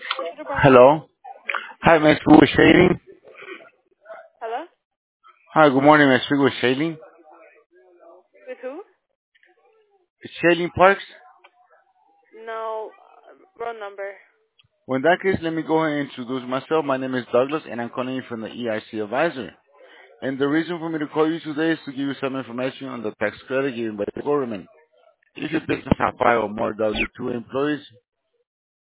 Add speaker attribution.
Speaker 1: Thank you for calling.
Speaker 2: Hello. Hi, may I speak with Shailene?
Speaker 1: Hello?
Speaker 2: Hi, good morning. May I speak with Shailene?
Speaker 1: With who?
Speaker 2: Shailene Parks?
Speaker 1: No, wrong number.
Speaker 2: Well, in that case, let me go ahead and introduce myself. My name is Douglas, and I'm calling you from the EIC Advisor. And the reason for me to call you today is to give you some information on the tax credit given by the government. If your business has 5 or more W-2 employees,